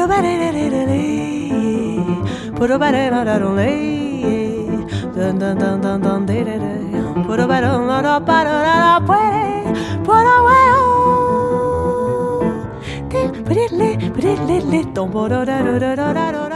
Put a bad on that lay. Dun dun dun dun dun de de de. Put a bad on that puede. Put away. Put it lit. Don't put a da da da da da.